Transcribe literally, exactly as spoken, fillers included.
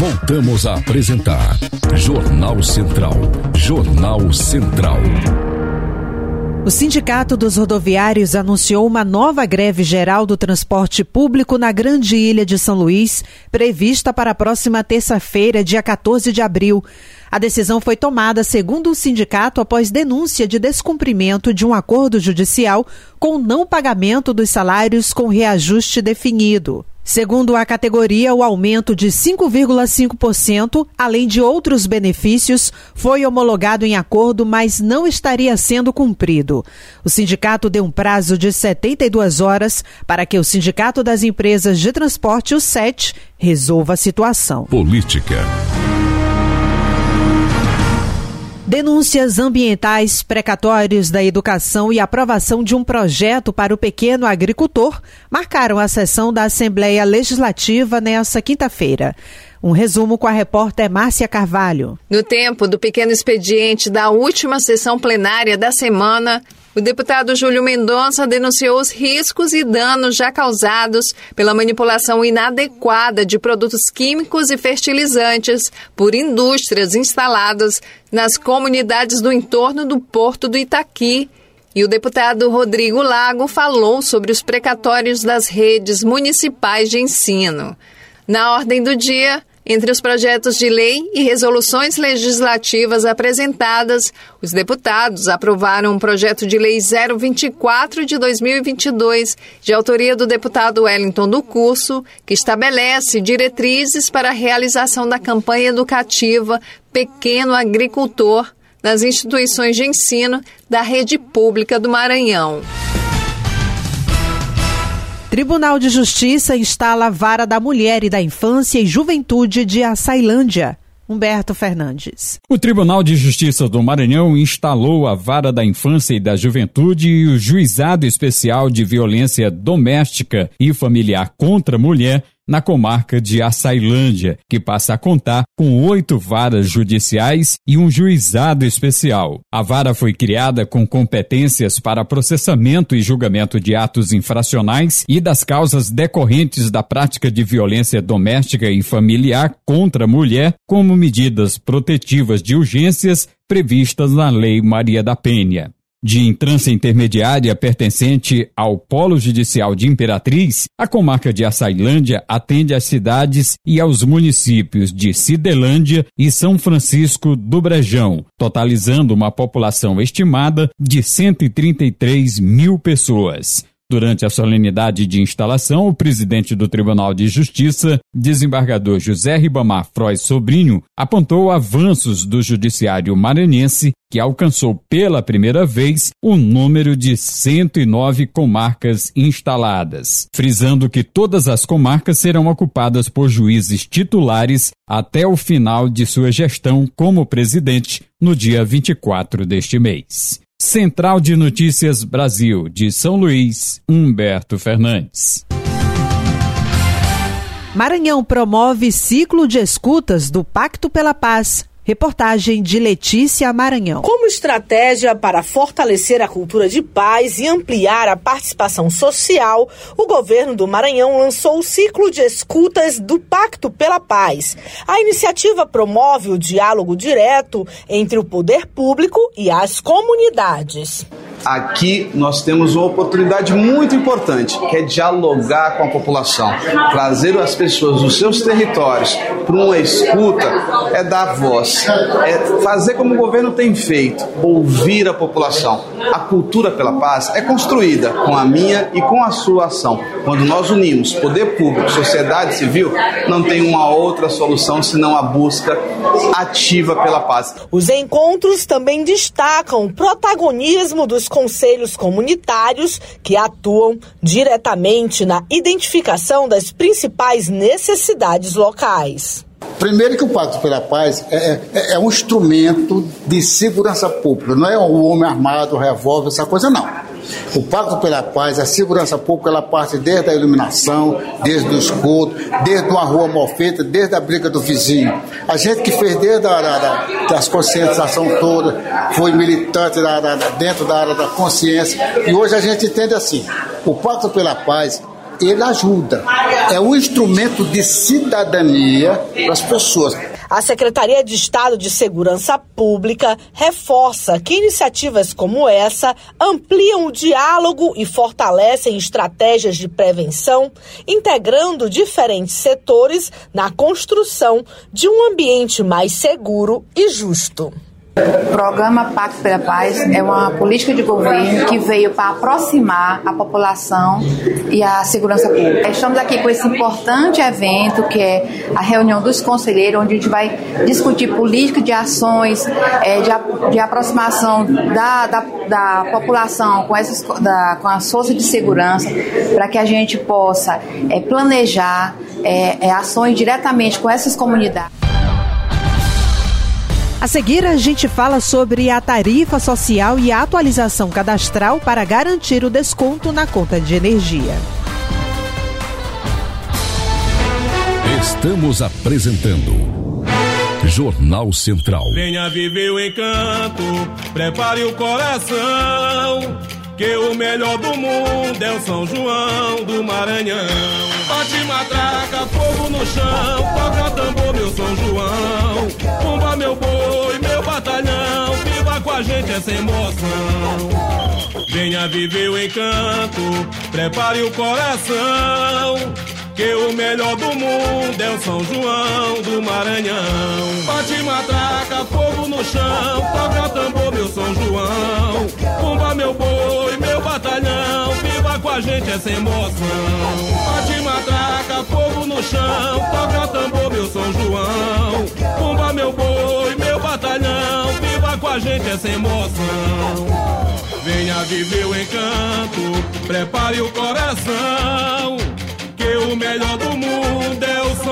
Voltamos a apresentar Jornal Central. Jornal Central. O Sindicato dos Rodoviários anunciou uma nova greve geral do transporte público na Grande Ilha de São Luís, prevista para a próxima terça-feira, dia quatorze de abril. A decisão foi tomada, segundo o sindicato, após denúncia de descumprimento de um acordo judicial com não pagamento dos salários com reajuste definido. Segundo a categoria, o aumento de cinco vírgula cinco por cento, além de outros benefícios, foi homologado em acordo, mas não estaria sendo cumprido. O sindicato deu um prazo de setenta e duas horas para que o Sindicato das Empresas de Transporte, o S E T, resolva a situação. Política. Denúncias ambientais, precatórios da educação e aprovação de um projeto para o pequeno agricultor marcaram a sessão da Assembleia Legislativa nesta quinta-feira. Um resumo com a repórter Márcia Carvalho. No tempo do pequeno expediente da última sessão plenária da semana, o deputado Júlio Mendonça denunciou os riscos e danos já causados pela manipulação inadequada de produtos químicos e fertilizantes por indústrias instaladas nas comunidades do entorno do Porto do Itaqui. E o deputado Rodrigo Lago falou sobre os precatórios das redes municipais de ensino. Na ordem do dia, entre os projetos de lei e resoluções legislativas apresentadas, os deputados aprovaram um projeto de lei zero vinte e quatro de dois mil e vinte e dois, de autoria do deputado Wellington do Curso, que estabelece diretrizes para a realização da campanha educativa Pequeno Agricultor nas instituições de ensino da rede pública do Maranhão. Tribunal de Justiça instala a Vara da Mulher e da Infância e Juventude de Açailândia. Humberto Fernandes. O Tribunal de Justiça do Maranhão instalou a Vara da Infância e da Juventude e o Juizado Especial de Violência Doméstica e Familiar contra a Mulher na comarca de Açailândia, que passa a contar com oito varas judiciais e um juizado especial. A vara foi criada com competências para processamento e julgamento de atos infracionais e das causas decorrentes da prática de violência doméstica e familiar contra a mulher, como medidas protetivas de urgências previstas na Lei Maria da Penha. De entrância intermediária pertencente ao Polo Judicial de Imperatriz, a comarca de Açailândia atende às cidades e aos municípios de Cidelândia e São Francisco do Brejão, totalizando uma população estimada de cento e trinta e três mil pessoas. Durante a solenidade de instalação, o presidente do Tribunal de Justiça, desembargador José Ribamar Frois Sobrinho, apontou avanços do judiciário maranhense, que alcançou pela primeira vez o número de cento e nove comarcas instaladas, frisando que todas as comarcas serão ocupadas por juízes titulares até o final de sua gestão como presidente, no dia vinte e quatro deste mês. Central de Notícias Brasil, de São Luís, Humberto Fernandes. Maranhão promove ciclo de escutas do Pacto pela Paz. Reportagem de Letícia Maranhão. Como estratégia para fortalecer a cultura de paz e ampliar a participação social, o governo do Maranhão lançou o ciclo de escutas do Pacto pela Paz. A iniciativa promove o diálogo direto entre o poder público e as comunidades. Aqui nós temos uma oportunidade muito importante, que é dialogar com a população, trazer as pessoas dos seus territórios para uma escuta, é dar voz, é fazer como o governo tem feito, ouvir a população. A cultura pela paz é construída com a minha e com a sua ação. Quando nós unimos poder público, sociedade civil, não tem uma outra solução senão a busca ativa pela paz. Os encontros também destacam o protagonismo dos conselhos comunitários que atuam diretamente na identificação das principais necessidades locais. Primeiro que o Pacto pela Paz é, é, é um instrumento de segurança pública, não é o homem armado, o revólver, essa coisa não. O Pacto pela Paz, a segurança pública, ela parte desde a iluminação, desde o esgoto, desde uma rua mal feita, desde a briga do vizinho. A gente que fez desde a da, das conscientização toda, foi militante da, da, dentro da área da consciência, e hoje a gente entende assim, o Pacto pela Paz ele ajuda. É um instrumento de cidadania para as pessoas. A Secretaria de Estado de Segurança Pública reforça que iniciativas como essa ampliam o diálogo e fortalecem estratégias de prevenção, integrando diferentes setores na construção de um ambiente mais seguro e justo. O programa Pacto pela Paz é uma política de governo que veio para aproximar a população e a segurança pública. Estamos aqui com esse importante evento que é a reunião dos conselheiros, onde a gente vai discutir política de ações, é, de, de aproximação da, da, da população com, essas, da, com as forças de segurança, para que a gente possa é, planejar é, é, ações diretamente com essas comunidades. A seguir, a gente fala sobre a tarifa social e a atualização cadastral para garantir o desconto na conta de energia. Estamos apresentando Jornal Central. Venha viver o encanto, prepare o coração, que o melhor do mundo é o São João do Maranhão. Bate matraca, fogo no chão, toca tambor, meu São João. Pumba, meu boi, meu batalhão, viva com a gente essa emoção. Venha viver o encanto, prepare o coração, que o melhor do mundo é o São João do Maranhão. Bate matraca, fogo no chão, toca tambor, meu São João. Pumba, meu boi, meu batalhão, viva com a gente essa emoção. Bate matraca, fogo no chão, toca tambor, meu São João. Pumba, meu boi, meu batalhão, viva com a gente essa emoção. Venha viver o encanto, prepare o coração, que o melhor do mundo é o São